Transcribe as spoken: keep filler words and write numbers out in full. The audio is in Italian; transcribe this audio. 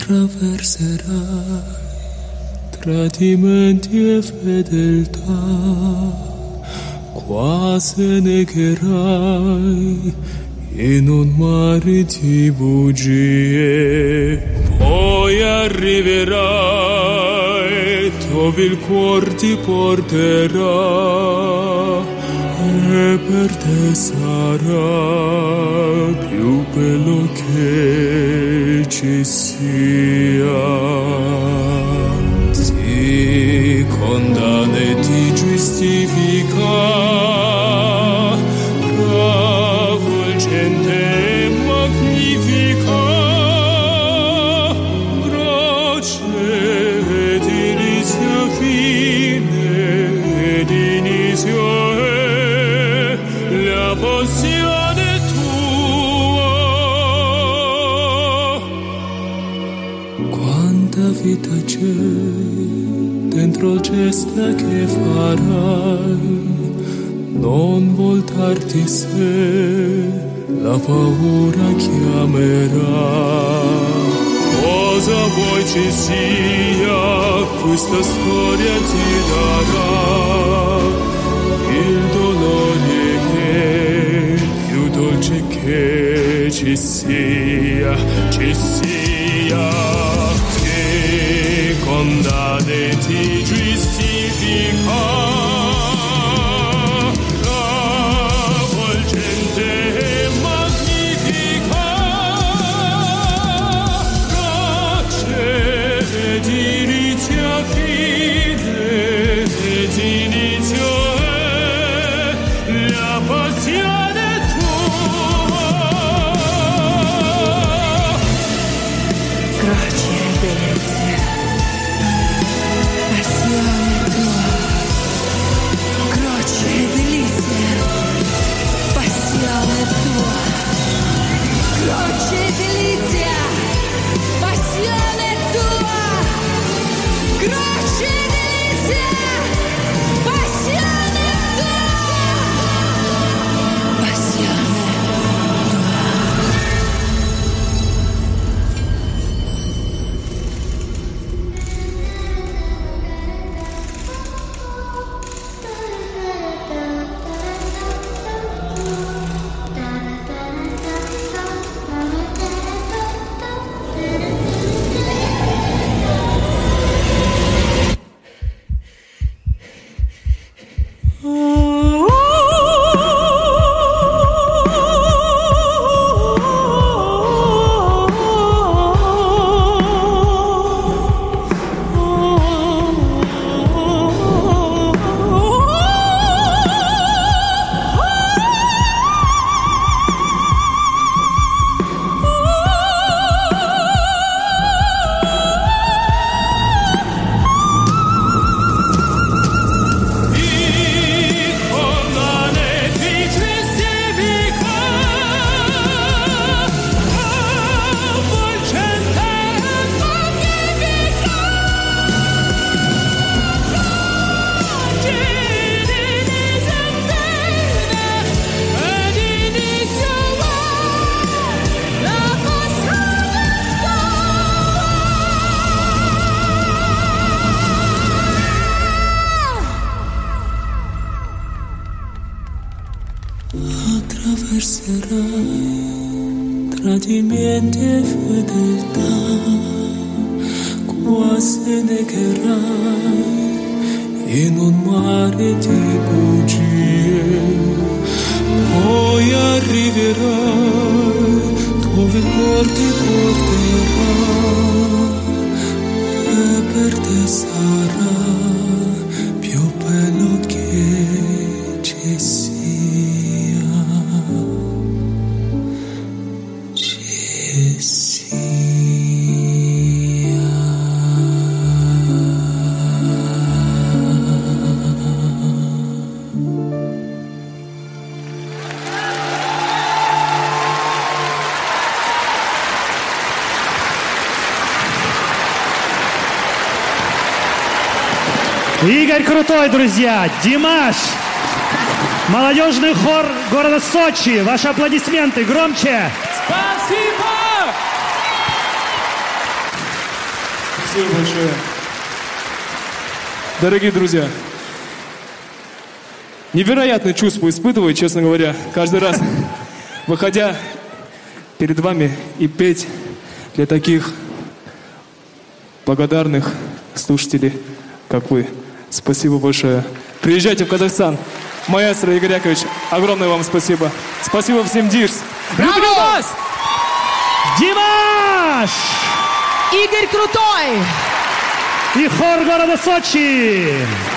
attraverserai tradimenti e fedeltà, quasi negherai in un mare di bugie, poi arriverai dove il cuore ti porterà e per te sarà più bello che ci sia. Ti condanna e ti giustifica, travolgente e magnifica, grazie ed inizio fine ed inizio è la passione tua. Quanta vita c'è dentro il gesto che farai, non voltarti se la paura chiamerà. Cosa vuoi ci sia, questa storia ti darà il dolore che più dolce che ci sia, ci sia. Condanna e ti giustifica, travolgente e magnifica, grazie ed inizia fine ed inizio è la passione tua. Grazie e bellezza, croce e delizia, passione tua, croce e delizia, passione tua, croce e delizia, passione tua, passione attraverserai tradimenti e fedeltà, quasi negherai in un mare di bugie, poi arriverai dove il cuore ti porterà e per te sarà più bello che ci sia. Игорь Крутой, друзья, Димаш, молодежный хор города Сочи. Ваши аплодисменты громче. Спасибо! Спасибо большое. Дорогие друзья, невероятное чувство испытываю, честно говоря, каждый раз, выходя перед вами и петь для таких благодарных слушателей, как вы. Спасибо большое. Приезжайте в Казахстан. Маэстро Игорь Яковлевич, огромное вам спасибо. Спасибо всем, Дирс. Люблю вас! Димаш! Игорь Крутой! И хор города Сочи!